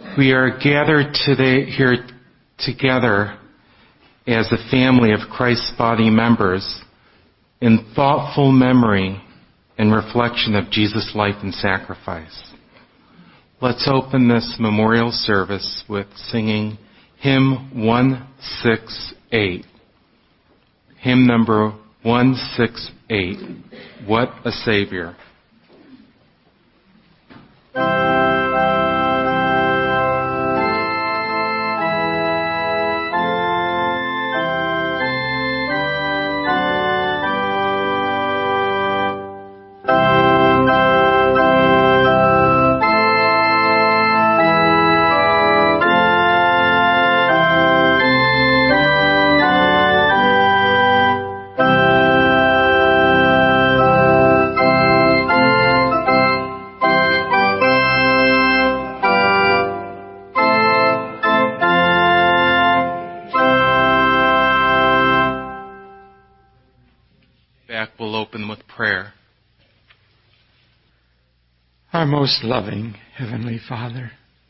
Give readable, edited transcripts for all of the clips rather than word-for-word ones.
We are gathered today here together as a family of Christ's body members in thoughtful memory and reflection of Jesus' life and sacrifice. Let's open this memorial service with singing hymn 168. Hymn number 168, What a Savior. We'll open with prayer. Our most loving Heavenly Father,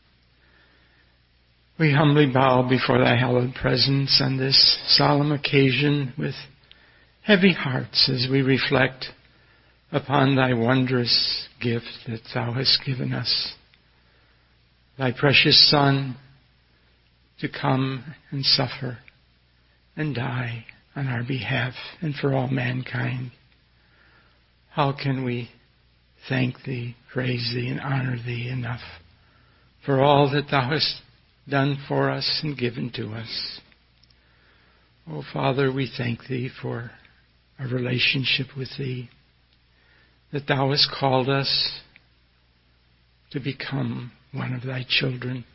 we humbly bow before Thy hallowed presence on this solemn occasion with heavy hearts as we reflect upon Thy wondrous gift that Thou hast given us, Thy precious Son, to come and suffer and die on our behalf and for all mankind. How can we thank Thee, praise Thee, and honor Thee enough for all that Thou hast done for us and given to us? Oh, Father, we thank Thee for our relationship with Thee, that Thou hast called us to become one of Thy children,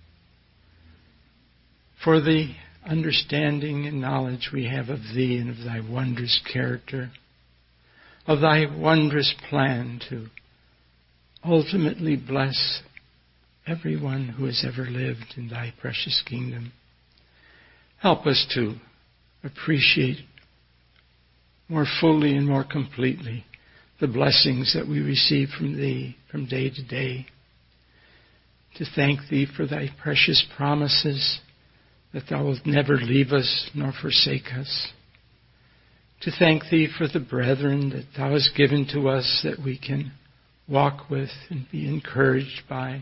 for the understanding and knowledge we have of Thee and of Thy wondrous character, of Thy wondrous plan to ultimately bless everyone who has ever lived in Thy precious kingdom. Help us to appreciate more fully and more completely the blessings that we receive from Thee from day to day. To thank Thee for Thy precious promises that Thou wilt never leave us nor forsake us. To thank Thee for the brethren that Thou hast given to us that we can walk with and be encouraged by.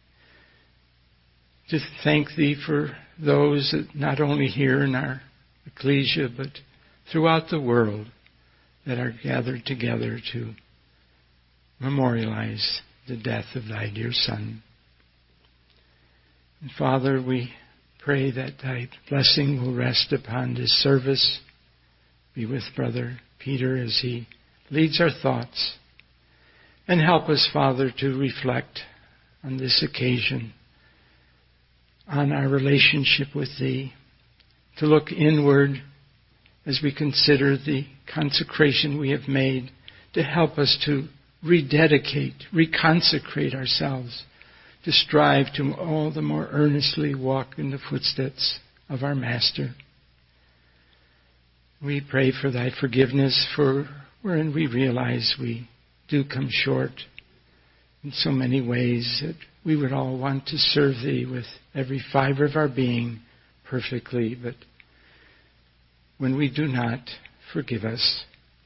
To thank Thee for those that not only here in our ecclesia but throughout the world that are gathered together to memorialize the death of Thy dear Son. And Father, we pray that Thy blessing will rest upon this service. Be with Brother Peter as he leads our thoughts. And help us, Father, to reflect on this occasion, on our relationship with Thee, to look inward as we consider the consecration we have made, to help us to rededicate, reconsecrate ourselves, to strive to all the more earnestly walk in the footsteps of our Master. We pray for Thy forgiveness, for wherein we realize we do come short in so many ways that we would all want to serve Thee with every fiber of our being perfectly, but when we do not, forgive us.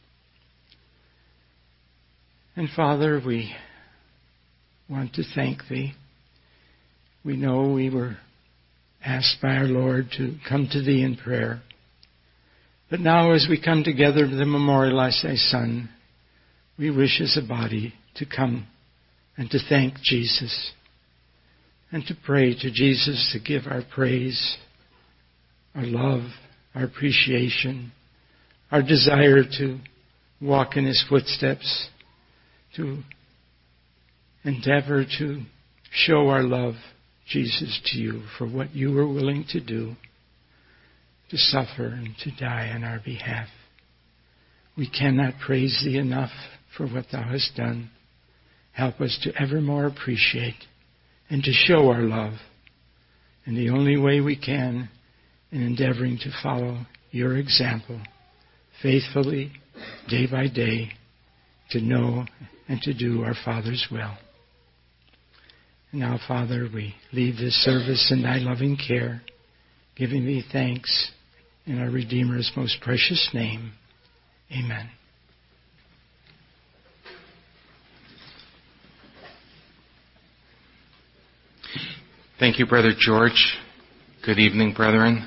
And Father, we want to thank Thee. We know we were asked by our Lord to come to Thee in prayer. But now as we come together to memorialize Thy Son, we wish as a body to come and to thank Jesus and to pray to Jesus to give our praise, our love, our appreciation, our desire to walk in His footsteps, to endeavor to show our love, Jesus, to You for what You were willing to do, to suffer and to die on our behalf. We cannot praise Thee enough for what Thou hast done. Help us to evermore appreciate and to show our love in the only way we can, in endeavoring to follow Your example faithfully, day by day, to know and to do our Father's will. And now, Father, we leave this service in thy loving care, giving thee thanks in our Redeemer's most precious name. Amen. Thank you, Brother George. Good evening, brethren.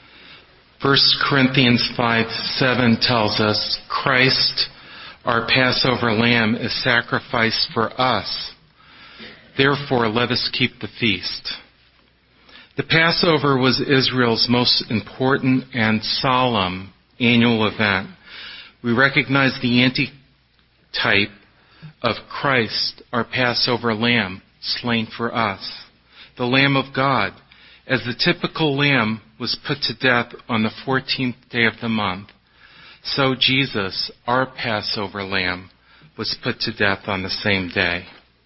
1 Corinthians 5:7 tells us, Christ, our Passover lamb, is sacrificed for us. Therefore, let us keep the feast. The Passover was Israel's most important and solemn annual event. We recognize the antitype of Christ, our Passover lamb, slain for us. The Lamb of God, as the typical lamb was put to death on the 14th day of the month, so Jesus, our Passover lamb, was put to death on the same day.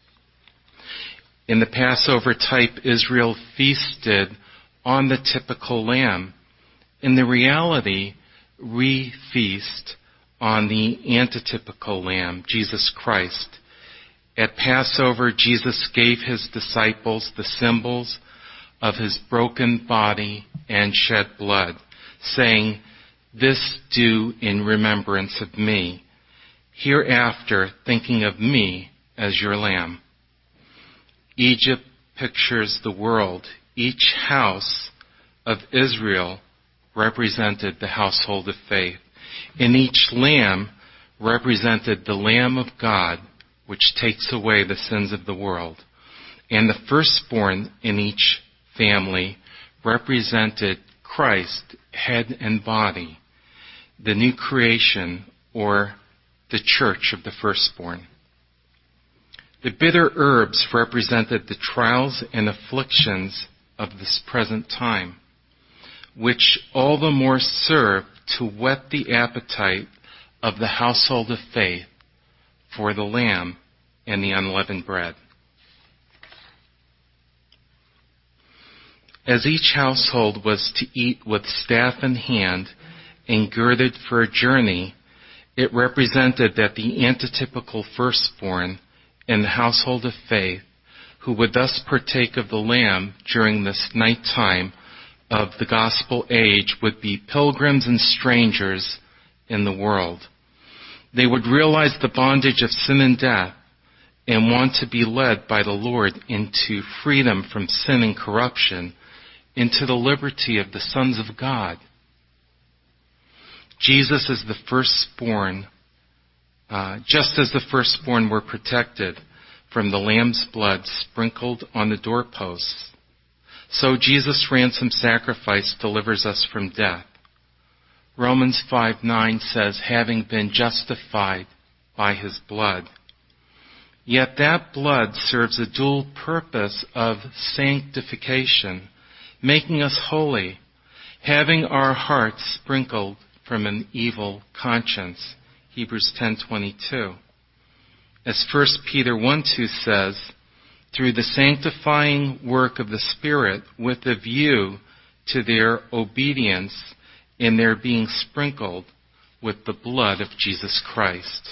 In the Passover type, Israel feasted on the typical lamb. In the reality, we feast on the antitypical lamb, Jesus Christ. At Passover, Jesus gave his disciples the symbols of his broken body and shed blood, saying, "This do in remembrance of me. Hereafter, thinking of me as your lamb." Egypt pictures the world. Each house of Israel represented the household of faith, and each lamb represented the Lamb of God, which takes away the sins of the world. And the firstborn in each family represented Christ, head and body, the new creation, or the church of the firstborn. The bitter herbs represented the trials and afflictions of this present time, which all the more serve to whet the appetite of the household of faith for the lamb and the unleavened bread. As each household was to eat with staff in hand and girded for a journey, it represented that the antitypical firstborn in the household of faith, who would thus partake of the lamb during this night time of the gospel age, would be pilgrims and strangers in the world. They would realize the bondage of sin and death and want to be led by the Lord into freedom from sin and corruption, into the liberty of the sons of God. Jesus is the firstborn, just as the firstborn were protected from the lamb's blood sprinkled on the doorposts, so Jesus' ransom sacrifice delivers us from death. Romans 5:9 says, having been justified by his blood. Yet that blood serves a dual purpose of sanctification, making us holy, having our hearts sprinkled from an evil conscience. Hebrews 10:22. As 1 Peter 1:2 says, through the sanctifying work of the Spirit with a view to their obedience in their being sprinkled with the blood of Jesus Christ.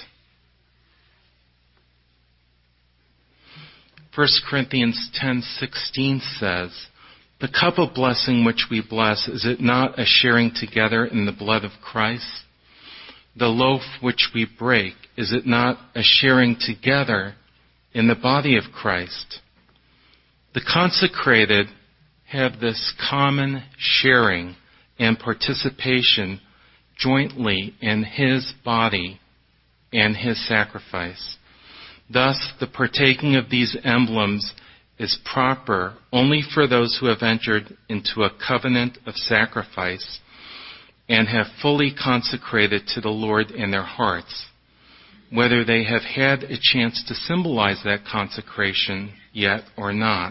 1 Corinthians 10:16 says, the cup of blessing which we bless, is it not a sharing together in the blood of Christ? The loaf which we break, is it not a sharing together in the body of Christ? The consecrated have this common sharing and participation jointly in his body and his sacrifice. Thus, the partaking of these emblems is proper only for those who have entered into a covenant of sacrifice and have fully consecrated to the Lord in their hearts, whether they have had a chance to symbolize that consecration yet or not.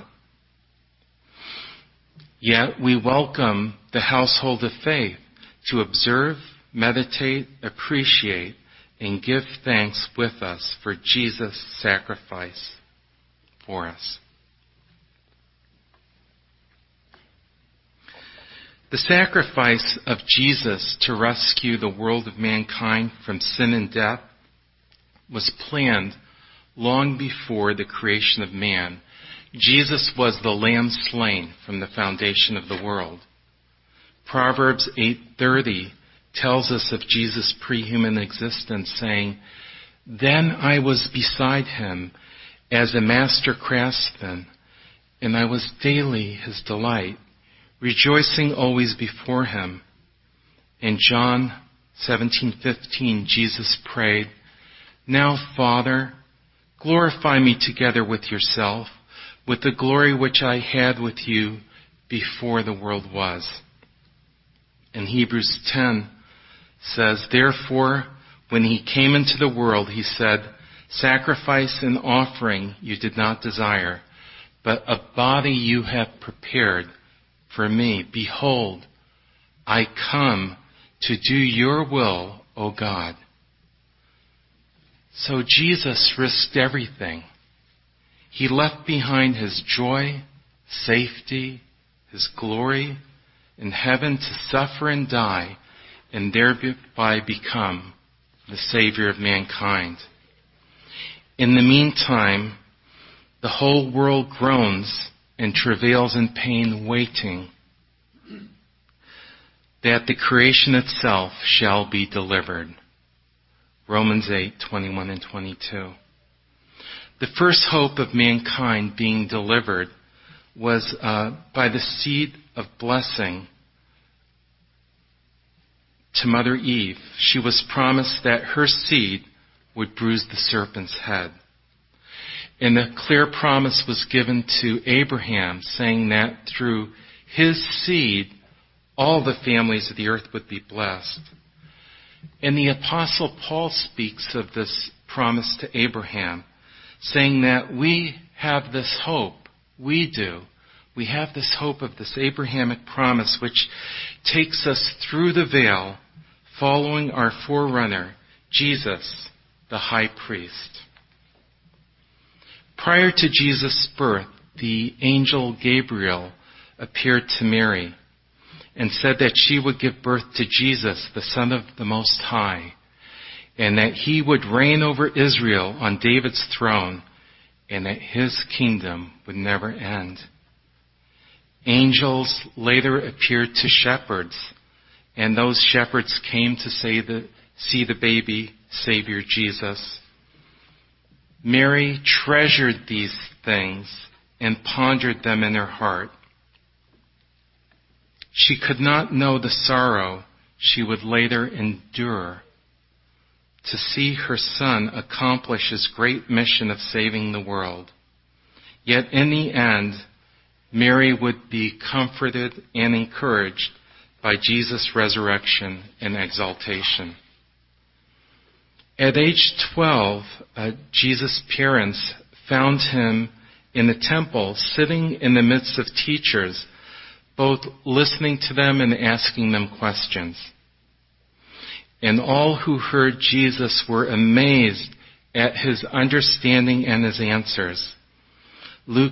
Yet we welcome the household of faith to observe, meditate, appreciate, and give thanks with us for Jesus' sacrifice for us. The sacrifice of Jesus to rescue the world of mankind from sin and death was planned long before the creation of man. Jesus was the lamb slain from the foundation of the world. Proverbs 8:30 tells us of Jesus' pre-human existence, saying, "Then I was beside him as a master craftsman, and I was daily his delight, rejoicing always before him." In John 17:15, Jesus prayed, "Now, Father, glorify me together with yourself, with the glory which I had with you before the world was." And Hebrews 10 says, "Therefore, when he came into the world, he said, 'Sacrifice and offering you did not desire, but a body you have prepared for me. Behold, I come to do your will, O God.'" So Jesus risked everything. He left behind his joy, safety, his glory in heaven to suffer and die, and thereby become the Savior of mankind. In the meantime, the whole world groans and travails in pain, waiting that the creation itself shall be delivered. Romans 8:21 and 22. The first hope of mankind being delivered was by the seed of blessing to Mother Eve. She was promised that her seed would bruise the serpent's head. And a clear promise was given to Abraham, saying that through his seed, all the families of the earth would be blessed. And the Apostle Paul speaks of this promise to Abraham, saying that we have this hope. We do. We have this hope of this Abrahamic promise which takes us through the veil, following our forerunner, Jesus, the high priest. Prior to Jesus' birth, the angel Gabriel appeared to Mary and said that she would give birth to Jesus, the Son of the Most High, and that he would reign over Israel on David's throne, and that his kingdom would never end. Angels later appeared to shepherds, and those shepherds came to see the baby Savior Jesus. Mary treasured these things and pondered them in her heart. She could not know the sorrow she would later endure to see her son accomplish his great mission of saving the world. Yet in the end, Mary would be comforted and encouraged by Jesus' resurrection and exaltation. At age 12, Jesus' parents found him in the temple, sitting in the midst of teachers, both listening to them and asking them questions. And all who heard Jesus were amazed at his understanding and his answers. Luke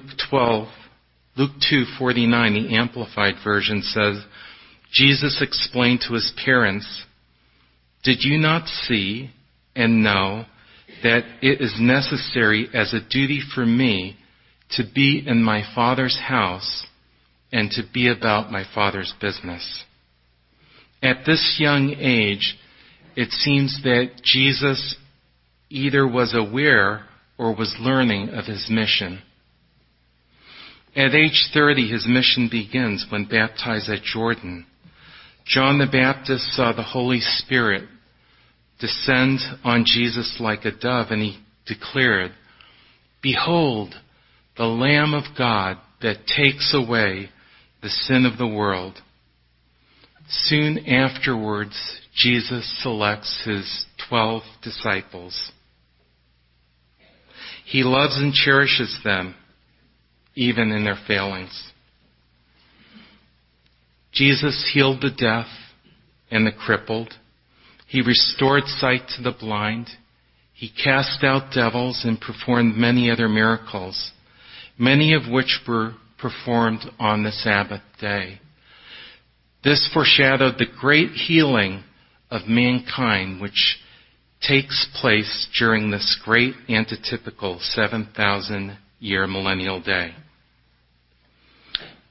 2:49, the Amplified Version says, Jesus explained to his parents, "Did you not see and know that it is necessary as a duty for me to be in my Father's house and to be about my Father's business?" At this young age, it seems that Jesus either was aware or was learning of his mission. At age 30, his mission begins when baptized at Jordan. John the Baptist saw the Holy Spirit descend on Jesus like a dove, and he declared, "Behold, the Lamb of God that takes away the sin of the world." Soon afterwards, Jesus selects his 12 disciples. He loves and cherishes them, even in their failings. Jesus healed the deaf and the crippled. He restored sight to the blind. He cast out devils and performed many other miracles, many of which were performed on the Sabbath day. This foreshadowed the great healing of mankind which takes place during this great antitypical 7,000-year millennial day.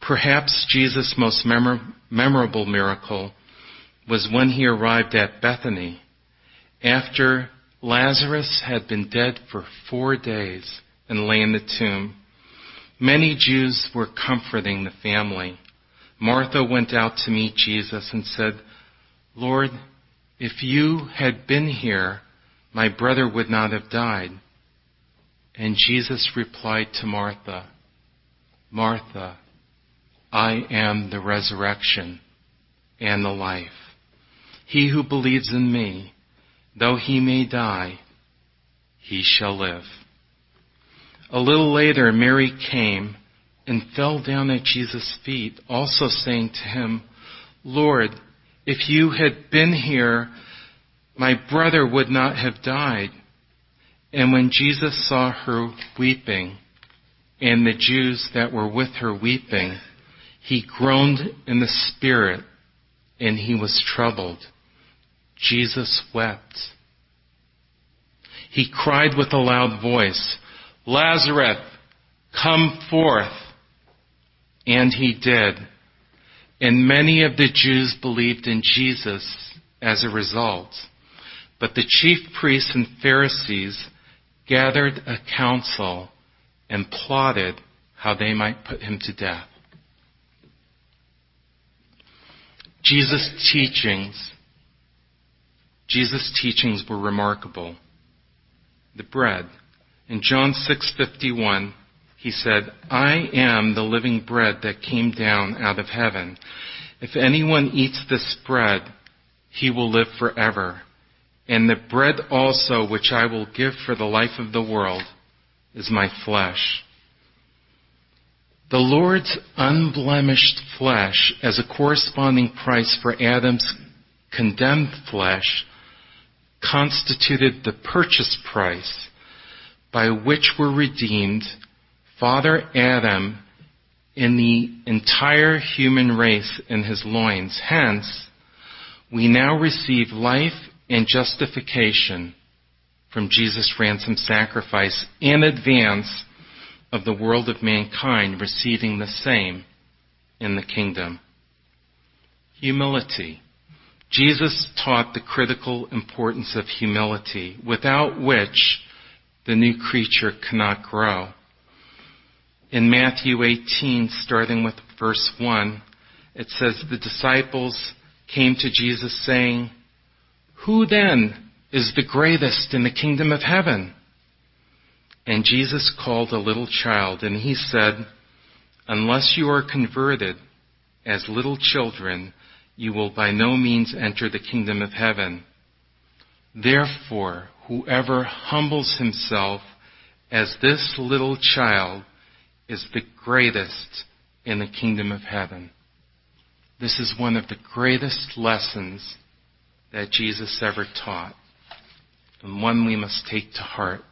Perhaps Jesus' most memorable miracle was when he arrived at Bethany after Lazarus had been dead for 4 days and lay in the tomb. Many Jews were comforting the family. Martha went out to meet Jesus and said, "Lord, if you had been here, my brother would not have died." And Jesus replied to Martha, "Martha, I am the resurrection and the life. He who believes in me, though he may die, he shall live." A little later, Mary came and fell down at Jesus' feet, also saying to him, "Lord, if you had been here, my brother would not have died." And when Jesus saw her weeping, and the Jews that were with her weeping, he groaned in the spirit, and he was troubled. Jesus wept. He cried with a loud voice, "Lazarus, come forth." And he did. And many of the Jews believed in Jesus as a result. But the chief priests and Pharisees gathered a council and plotted how they might put him to death. Jesus' teachings were remarkable. The bread. In John 6:51, he said, "I am the living bread that came down out of heaven. If anyone eats this bread, he will live forever. And the bread also which I will give for the life of the world is my flesh." The Lord's unblemished flesh as a corresponding price for Adam's condemned flesh constituted the purchase price by which were redeemed Father Adam and the entire human race in his loins. Hence, we now receive life and justification from Jesus' ransom sacrifice in advance of the world of mankind receiving the same in the kingdom. Humility. Jesus taught the critical importance of humility, without which the new creature cannot grow. In Matthew 18, starting with verse 1, it says, "The disciples came to Jesus saying, 'Who then is the greatest in the kingdom of heaven?' And Jesus called a little child, and he said, 'Unless you are converted as little children, you will by no means enter the kingdom of heaven. Therefore, whoever humbles himself as this little child is the greatest in the kingdom of heaven.'" This is one of the greatest lessons that Jesus ever taught, and one we must take to heart.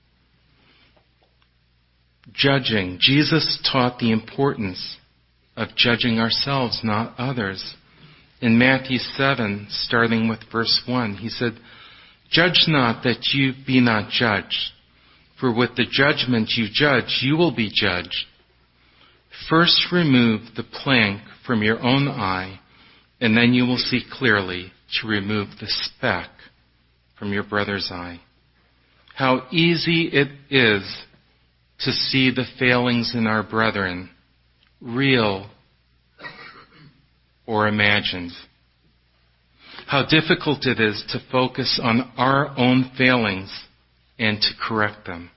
Judging. Jesus taught the importance of judging ourselves, not others. In Matthew 7, starting with verse 1, he said, "Judge not that you be not judged, for with the judgment you judge, you will be judged. First remove the plank from your own eye, and then you will see clearly to remove the speck from your brother's eye." How easy it is to see the failings in our brethren, real or imagined. How difficult it is to focus on our own failings and to correct them.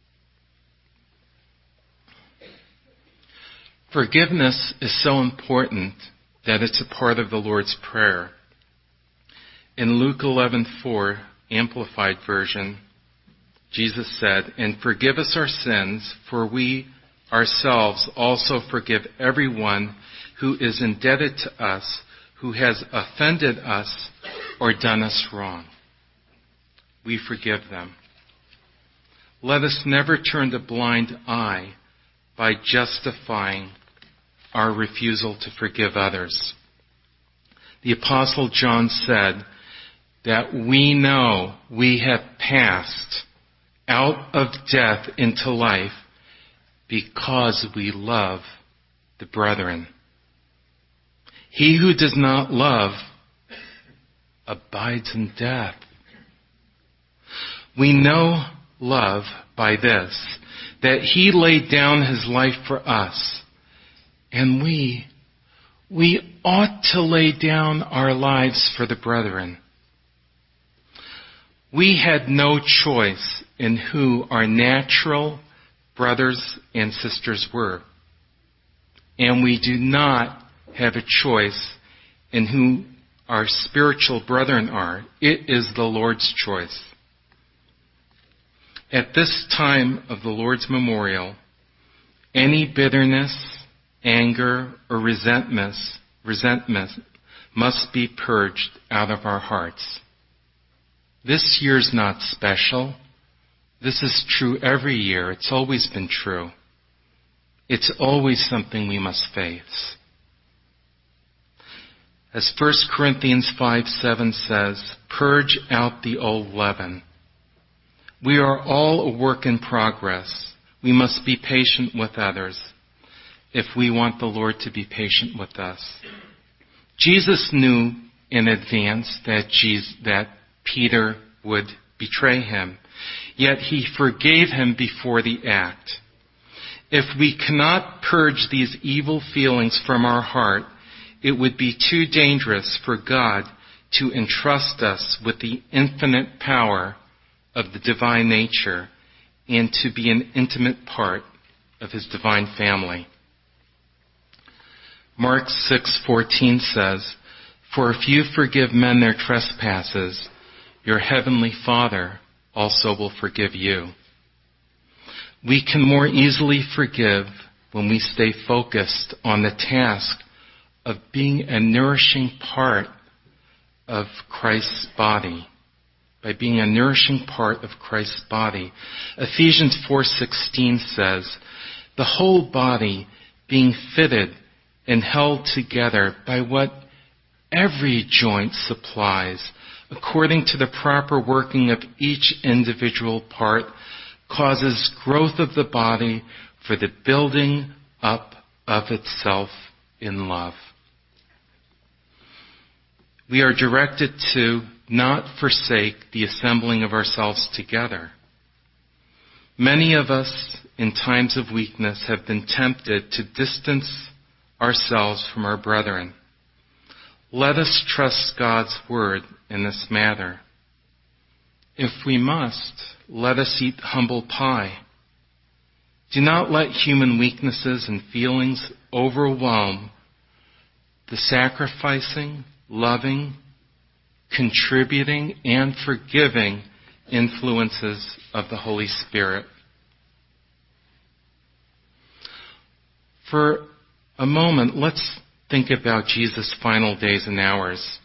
Forgiveness is so important that it's a part of the Lord's Prayer. In Luke 11:4, Amplified Version, Jesus said, "And forgive us our sins, for we ourselves also forgive everyone who is indebted to us, who has offended us or done us wrong." We forgive them. Let us never turn a blind eye by justifying our refusal to forgive others. The Apostle John said that we know we have passed out of death into life because we love the brethren. He who does not love abides in death. We know love by this, that he laid down his life for us, and we ought to lay down our lives for the brethren. We had no choice in who our natural brothers and sisters were, and we do not have a choice in who our spiritual brethren are. It is the Lord's choice. At this time of the Lord's memorial, any bitterness, anger, or resentment must be purged out of our hearts. This year's not special. This is true every year. It's always been true. It's always something we must face. As 1 Corinthians 5:7 says, purge out the old leaven. We are all a work in progress. We must be patient with others if we want the Lord to be patient with us. Jesus knew in advance that Peter would betray him, yet he forgave him before the act. If we cannot purge these evil feelings from our heart, it would be too dangerous for God to entrust us with the infinite power of the divine nature and to be an intimate part of his divine family. Mark 6:14 says, "For if you forgive men their trespasses, your heavenly Father also will forgive you." We can more easily forgive when we stay focused on the task of being a nourishing part of Christ's body. By being a nourishing part of Christ's body. Ephesians 4:16 says, "The whole body being fitted and held together by what every joint supplies, according to the proper working of each individual part, causes growth of the body for the building up of itself in love." We are directed to not forsake the assembling of ourselves together. Many of us, in times of weakness, have been tempted to distance ourselves from our brethren. Let us trust God's word in this matter. If we must, let us eat humble pie. Do not let human weaknesses and feelings overwhelm the sacrificing, loving, contributing, and forgiving influences of the Holy Spirit. For a moment, let's think about Jesus' final days and hours.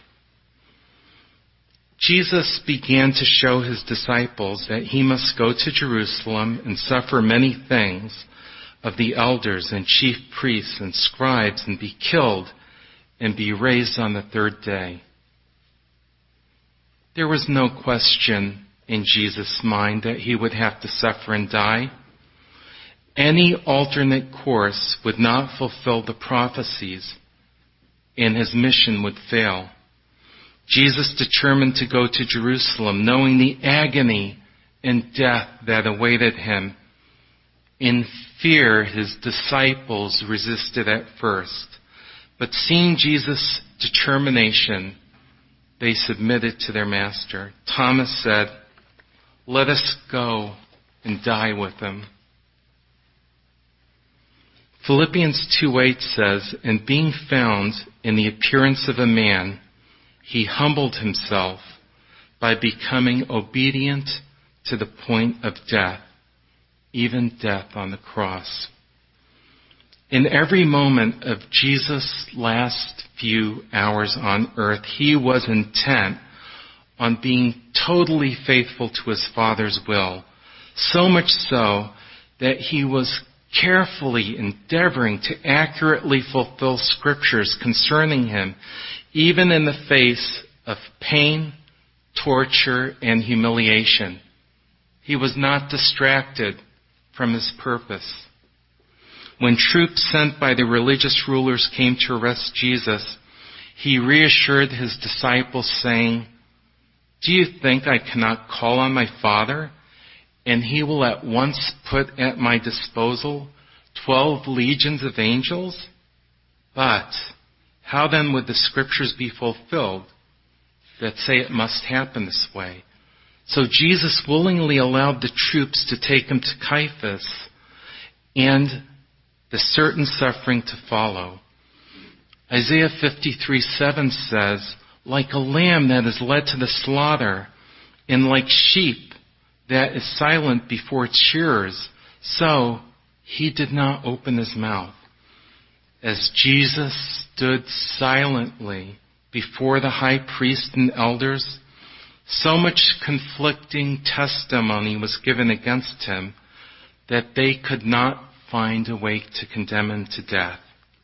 Jesus began to show his disciples that he must go to Jerusalem and suffer many things of the elders and chief priests and scribes and be killed and be raised on the third day. There was no question in Jesus' mind that he would have to suffer and die. Any alternate course would not fulfill the prophecies, and his mission would fail. Jesus determined to go to Jerusalem, knowing the agony and death that awaited him. In fear, his disciples resisted at first, but seeing Jesus' determination, they submitted to their master. Thomas said, "Let us go and die with him." Philippians 2:8 says, "And being found in the appearance of a man, he humbled himself by becoming obedient to the point of death, even death on the cross." In every moment of Jesus' last few hours on earth, he was intent on being totally faithful to his Father's will, so much so that he was carefully endeavoring to accurately fulfill scriptures concerning him, even in the face of pain, torture, and humiliation. He was not distracted from his purpose. When troops sent by the religious rulers came to arrest Jesus, he reassured his disciples, saying, "Do you think I cannot call on my Father, and he will at once put at my disposal 12 legions of angels? But how then would the scriptures be fulfilled that say it must happen this way?" So Jesus willingly allowed the troops to take him to Caiaphas and the certain suffering to follow. Isaiah 53:7 says, "Like a lamb that is led to the slaughter, and like sheep that is silent before its shearers, so he did not open his mouth." As Jesus stood silently before the high priest and elders, so much conflicting testimony was given against him that they could not find a way to condemn him to death.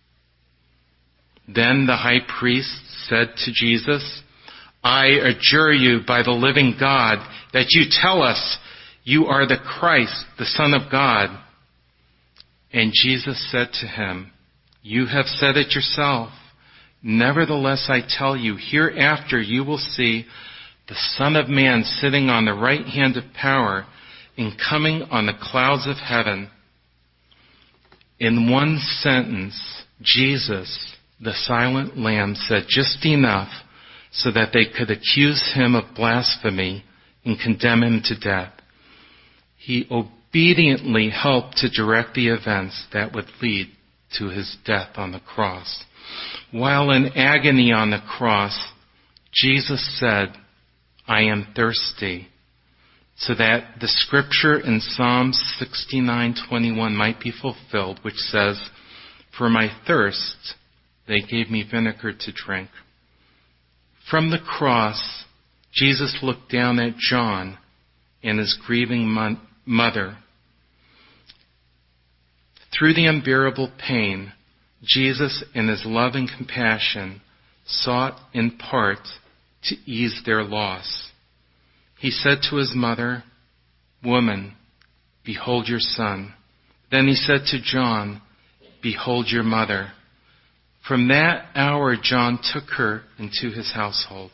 Then the high priest said to Jesus, "I adjure you by the living God that you tell us you are the Christ, the Son of God." And Jesus said to him, "You have said it yourself. Nevertheless, I tell you, hereafter you will see the Son of Man sitting on the right hand of power and coming on the clouds of heaven." In one sentence, Jesus, the silent Lamb, said just enough so that they could accuse him of blasphemy and condemn him to death. He obediently helped to direct the events that would lead to his death on the cross. While in agony on the cross, Jesus said, "I am thirsty," so that the scripture in Psalm 69:21 might be fulfilled, which says, "For my thirst, they gave me vinegar to drink." From the cross, Jesus looked down at John and his grieving mother. Through the unbearable pain, Jesus, in his love and compassion, sought in part to ease their loss. He said to his mother, "Woman, behold your son." Then he said to John, "Behold your mother." From that hour, John took her into his household.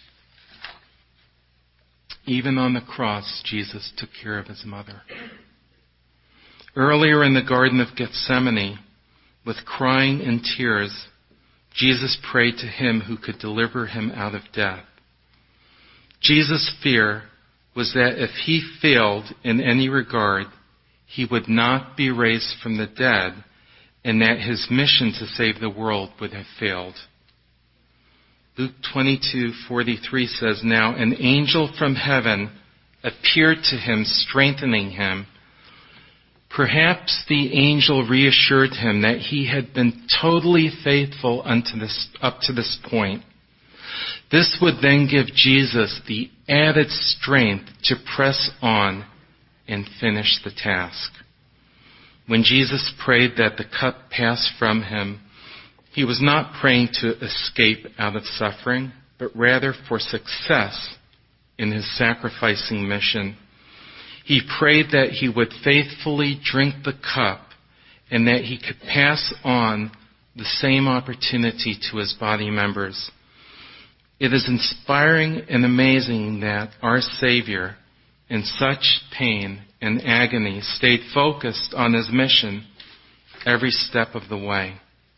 Even on the cross, Jesus took care of his mother. Earlier in the Garden of Gethsemane, with crying and tears, Jesus prayed to him who could deliver him out of death. Jesus' fear was that if he failed in any regard, he would not be raised from the dead, and that his mission to save the world would have failed. Luke 22:43 says, "Now an angel from heaven appeared to him, strengthening him." Perhaps the angel reassured him that he had been totally faithful up to this point. This would then give Jesus the added strength to press on and finish the task. When Jesus prayed that the cup pass from him, he was not praying to escape out of suffering, but rather for success in his sacrificing mission. He prayed that he would faithfully drink the cup and that he could pass on the same opportunity to his body members. It is inspiring and amazing that our Savior, in such pain and agony, stayed focused on his mission every step of the way.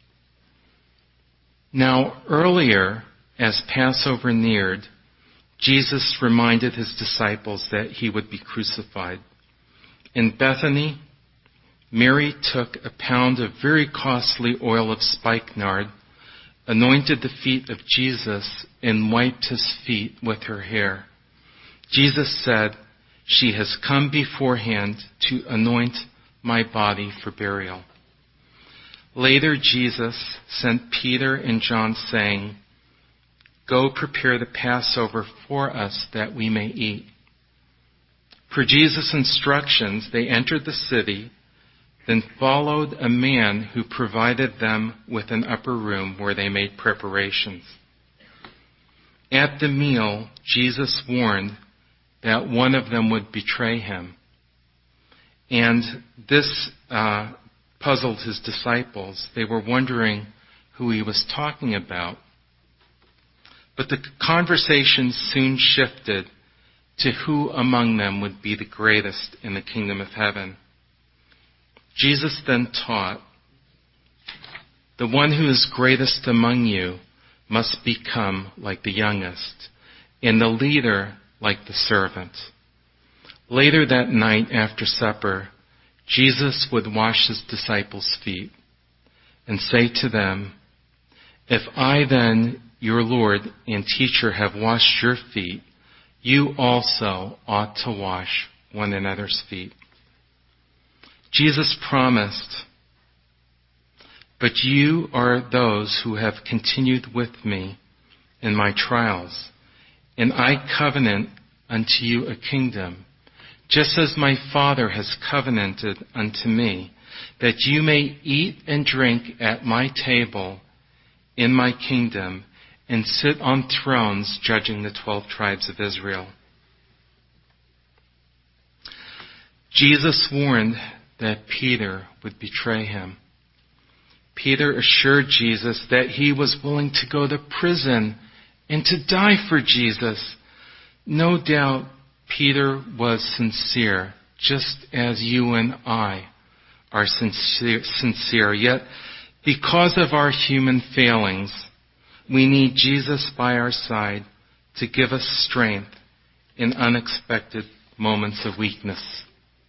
Now, earlier, as Passover neared, Jesus reminded his disciples that he would be crucified. In Bethany, Mary took a pound of very costly oil of spikenard, anointed the feet of Jesus, and wiped his feet with her hair. Jesus said, "She has come beforehand to anoint my body for burial." Later, Jesus sent Peter and John, saying, "Go prepare the Passover for us that we may eat." Per Jesus' instructions, they entered the city, then followed a man who provided them with an upper room where they made preparations. At the meal, Jesus warned that one of them would betray him. And this puzzled his disciples. They were wondering who he was talking about. But the conversation soon shifted to who among them would be the greatest in the kingdom of heaven. Jesus then taught, "The one who is greatest among you must become like the youngest, and the leader like the servant." Later that night after supper, Jesus would wash his disciples' feet and say to them, "If I then, your Lord and teacher, have washed your feet, you also ought to wash one another's feet." Jesus promised, "But you are those who have continued with me in my trials, and I covenant unto you a kingdom, just as my Father has covenanted unto me, that you may eat and drink at my table in my kingdom, and sit on thrones judging the 12 tribes of Israel." Jesus warned that Peter would betray him. Peter assured Jesus that he was willing to go to prison and to die for Jesus. No doubt Peter was sincere, just as you and I are sincere. Yet, because of our human failings, we need Jesus by our side to give us strength in unexpected moments of weakness.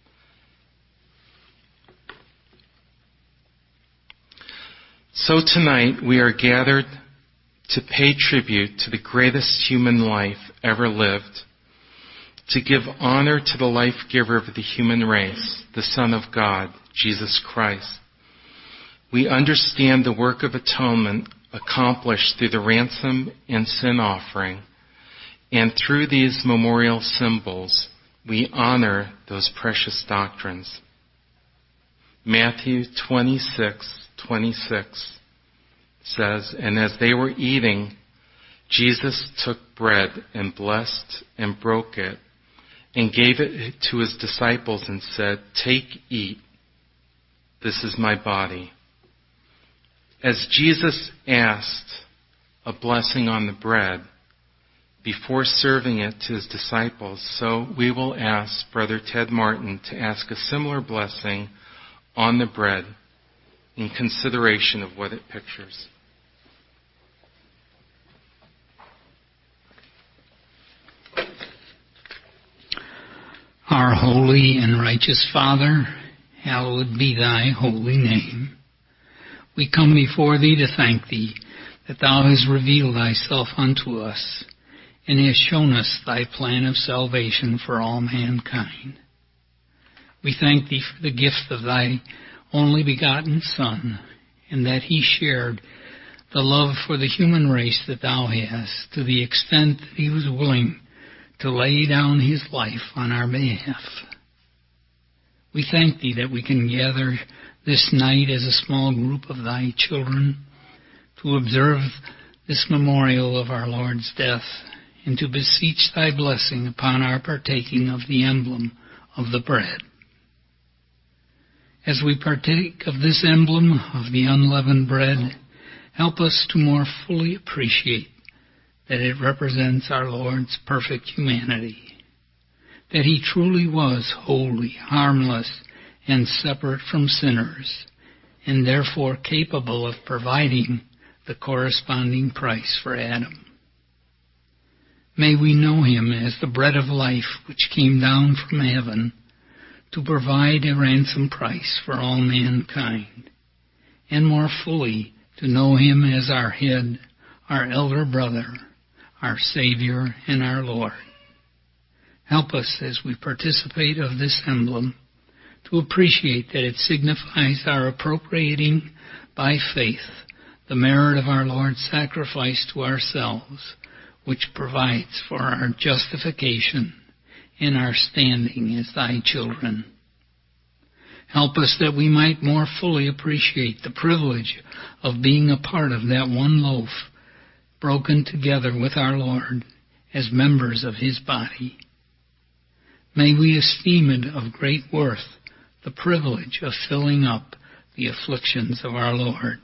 So tonight we are gathered to pay tribute to the greatest human life ever lived, to give honor to the life giver of the human race, the Son of God, Jesus Christ. We understand the work of atonement accomplished through the ransom and sin offering, and through these memorial symbols, we honor those precious doctrines. Matthew 26:26 says, "And as they were eating, Jesus took bread and blessed and broke it and gave it to his disciples and said, 'Take, eat. This is my body.'" As Jesus asked a blessing on the bread before serving it to his disciples, so we will ask Brother Ted Martin to ask a similar blessing on the bread in consideration of what it pictures. Our holy and righteous Father, hallowed be thy holy name. We come before thee to thank thee that thou hast revealed thyself unto us and hast shown us thy plan of salvation for all mankind. We thank thee for the gift of thy only begotten Son, and that he shared the love for the human race that thou hast, to the extent that he was willing to lay down his life on our behalf. We thank thee that we can gather this night as a small group of thy children to observe this memorial of our Lord's death and to beseech thy blessing upon our partaking of the emblem of the bread. As we partake of this emblem of the unleavened bread, help us to more fully appreciate that it represents our Lord's perfect humanity, that he truly was holy, harmless, and separate from sinners, and therefore capable of providing the corresponding price for Adam. May we know him as the bread of life which came down from heaven to provide a ransom price for all mankind, and more fully to know him as our head, our elder brother, our Savior, and our Lord. Help us as we participate of this emblem to appreciate that it signifies our appropriating by faith the merit of our Lord's sacrifice to ourselves, which provides for our justification and our standing as thy children. Help us that we might more fully appreciate the privilege of being a part of that one loaf broken together with our Lord as members of his body. May we esteem it of great worth the privilege of filling up the afflictions of our Lord.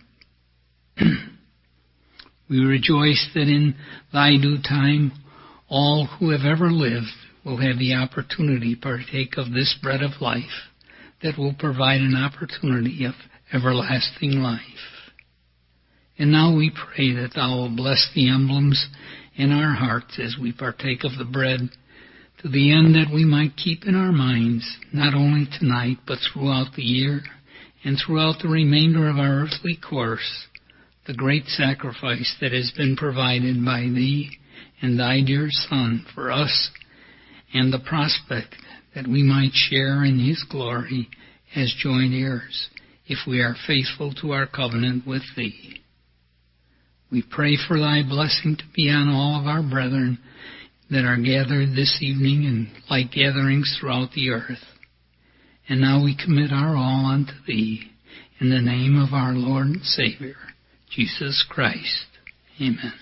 We rejoice that in thy due time all who have ever lived will have the opportunity to partake of this bread of life that will provide an opportunity of everlasting life. And now we pray that thou will bless the emblems in our hearts as we partake of the bread, to the end that we might keep in our minds, not only tonight but throughout the year and throughout the remainder of our earthly course, the great sacrifice that has been provided by thee and thy dear Son for us, and the prospect that we might share in his glory as joint heirs, if we are faithful to our covenant with thee. We pray for thy blessing to be on all of our brethren that are gathered this evening in like gatherings throughout the earth. And now we commit our all unto thee, in the name of our Lord and Savior, Jesus Christ. Amen.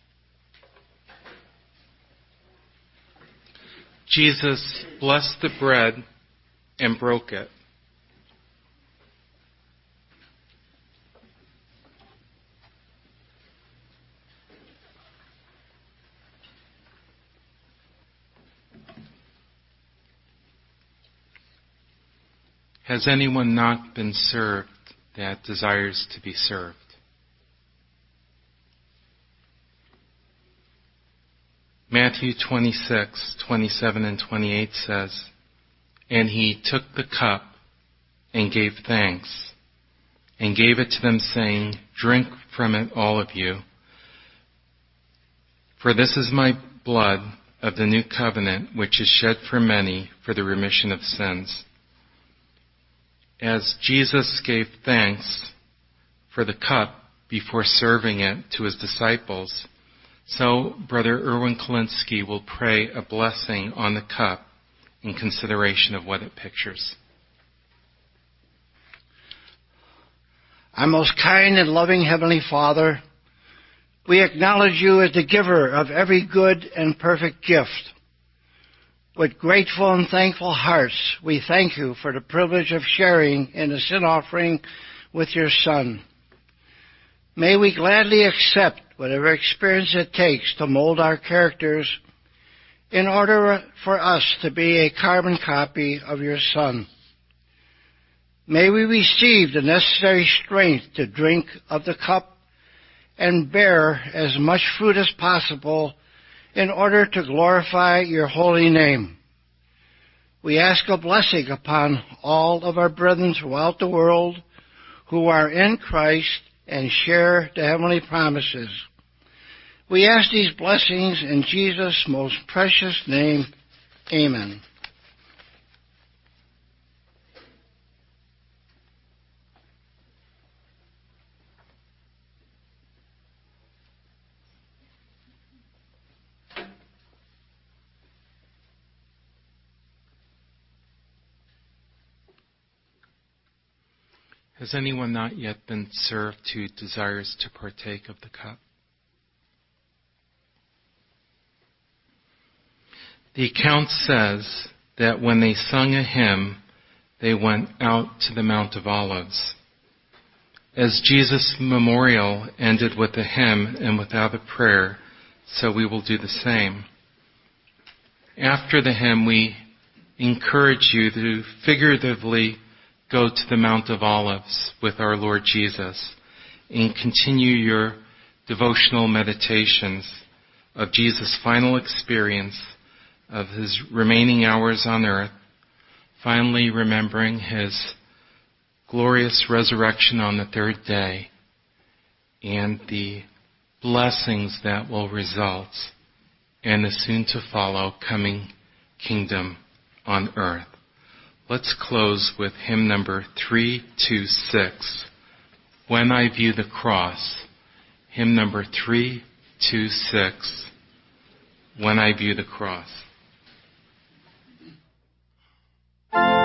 Jesus blessed the bread and broke it. Has anyone not been served that desires to be served? Matthew 26:27 and 28 says, "And he took the cup and gave thanks, and gave it to them, saying, 'Drink from it, all of you. For this is my blood of the new covenant, which is shed for many for the remission of sins.'" As Jesus gave thanks for the cup before serving it to his disciples, so Brother Erwin Kalinsky will pray a blessing on the cup in consideration of what it pictures. Our most kind and loving Heavenly Father, we acknowledge you as the giver of every good and perfect gift. With grateful and thankful hearts, we thank you for the privilege of sharing in the sin offering with your Son. May we gladly accept whatever experience it takes to mold our characters in order for us to be a carbon copy of your Son. May we receive the necessary strength to drink of the cup and bear as much fruit as possible in order to glorify your holy name. We ask a blessing upon all of our brethren throughout the world who are in Christ and share the heavenly promises. We ask these blessings in Jesus' most precious name. Amen. Has anyone not yet been served who desires to partake of the cup? The account says that when they sung a hymn, they went out to the Mount of Olives. As Jesus' memorial ended with a hymn and without a prayer, so we will do the same. After the hymn, we encourage you to figuratively go to the Mount of Olives with our Lord Jesus and continue your devotional meditations of Jesus' final experience of his remaining hours on earth, finally remembering his glorious resurrection on the third day and the blessings that will result in the soon-to-follow coming kingdom on earth. Let's close with hymn number 326, "When I View the Cross." Hymn number 326, "When I View the Cross."